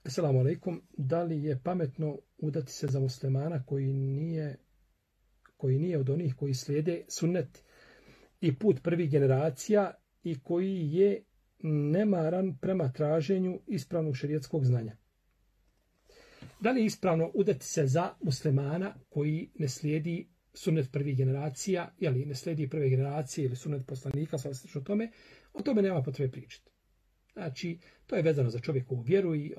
Assalamu alaikum. Da li je pametno udati se za muslimana koji nije od onih koji slijede sunnet i put prvih generacija i koji je nemaran prema traženju ispravnog šerijatskog znanja? Da li je ispravno udati se za muslimana koji ne slijedi sunnet prvih generacija, ili ne slijedi prve generacije ili sunnet poslanika, o tome nema potrebe pričati. Znači, to je vezano za čovjekovu vjeru i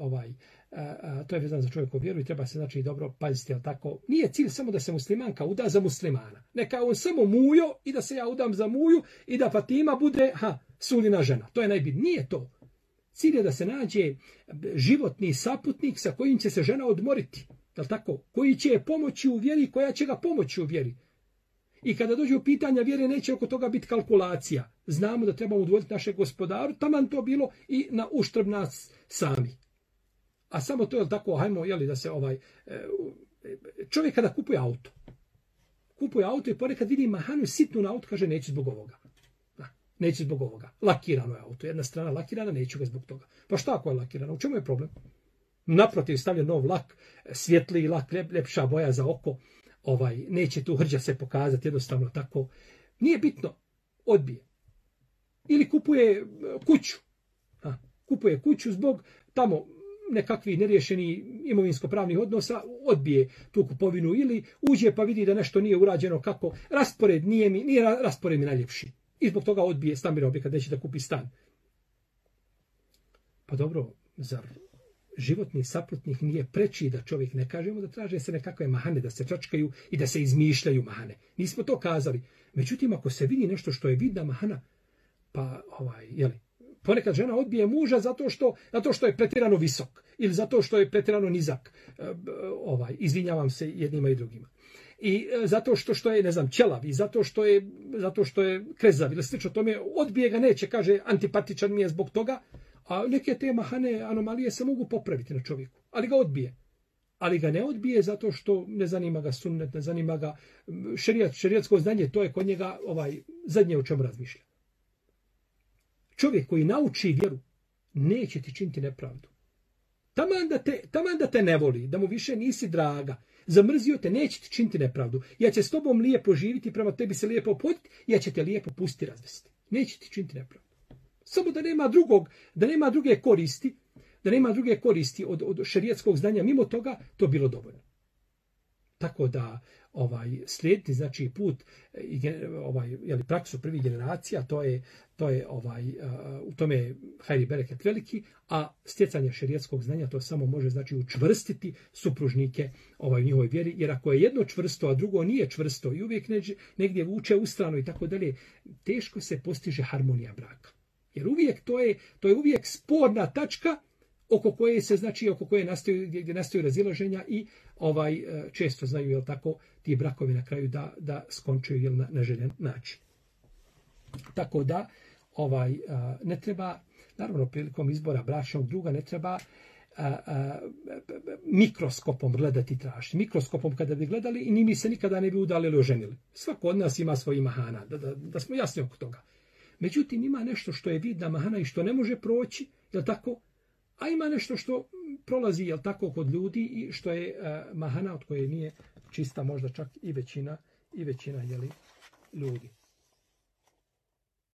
treba se znači dobro paziti, al tako. Nije cilj samo da se muslimanka uda za muslimana. Neka on samo mujo i da se ja udam za muju i da Fatima bude sulina žena. To je najbitnije. Nije to. Cilj je da se nađe životni saputnik sa kojim će se žena odmoriti. Jel tako? Koji će je pomoći u vjeri, koja će ga pomoći u vjeri. I kada dođe u pitanja vjere, neće oko toga biti kalkulacija. Znamo da trebamo udovoljiti našeg gospodaru, taman to bilo i na uštrb nas sami. A samo to je tako, hajmo, da se čovjek kada kupuje auto i ponekad vidi mahanu sitnu na auto, kaže neću zbog ovoga. Neću zbog ovoga. Lakirano je auto. Jedna strana lakirana, neću ga zbog toga. Pa šta ako je lakirano? U čemu je problem? Naprotiv, stavlja nov lak, svjetliji lak, ljepša boja za oko. Neće tu hrđa se pokazati, jednostavno tako. Nije bitno, odbije. Ili kupuje kuću. Kupuje kuću zbog tamo nekakvih neriješenih imovinsko-pravnih odnosa, odbije tu kupovinu ili uđe pa vidi da nešto nije urađeno kako. Raspored nije raspored mi najljepši. I zbog toga odbije stambeni objekat, neće da kupi stan. Pa dobro, zar životni saprotnik nije preči da čovjek ne kažemo da traže se nekakve mahane, da se čačkaju i da se izmišljaju mahane. Nismo to kazali. Međutim, ako se vidi nešto što je vidna mahana, pa ponekad žena odbije muža zato što je pretjerano visok ili zato što je pretjerano nizak. Izvinjavam se jednima i drugima. I zato što je, ne znam, ćelav i zato što je krezav ili slično tome, odbije ga, neće, kaže, antipatičan mi je zbog toga. A neke te mahane, anomalije se mogu popraviti na čovjeku. Ali ga odbije. Ali ga ne odbije zato što ne zanima ga sunnet, ne zanima ga šerijatsko znanje, to je kod njega zadnje o čemu razmišlja. Čovjek koji nauči vjeru neće ti činiti nepravdu. Taman da te ne voli, da mu više nisi draga, zamrzio te, neće ti činiti nepravdu. Ja će s tobom lijepo živiti, prema tebi se lijepo opoditi, ja će te lijepo pustiti razvesti. Neće ti činiti nepravdu. Samo da nema druge koristi od šerijatskog znanja, mimo toga, to bilo dovoljno. Tako da slijediti znači put praksu prvih generacija, to je u tome je hajri bereket veliki, a stjecanje šerijatskog znanja to samo može znači učvrstiti supružnike u njihovoj vjeri, jer ako je jedno čvrsto, a drugo nije čvrsto i uvijek negdje vuče u stranu i tako dalje, teško se postiže harmonija braka. Jer uvijek to je uvijek sporna tačka oko koje nastaju razilaženja i često znaju ti brakovi na kraju da skončaju na neželjen način. Tako da ne treba, naravno prilikom izbora bračnog druga ne treba mikroskopom gledati i tražiti. Mikroskopom kada bi gledali i ni mi se nikada ne bi udali ili oženili. Svako od nas ima svoj mahana, da smo jasni oko toga. Međutim, ima nešto što je vidna mahana i što ne može proći, jel tako? A ima nešto što prolazi, jel tako, kod ljudi i što je mahana od koje nije čista možda čak i većina ljudi.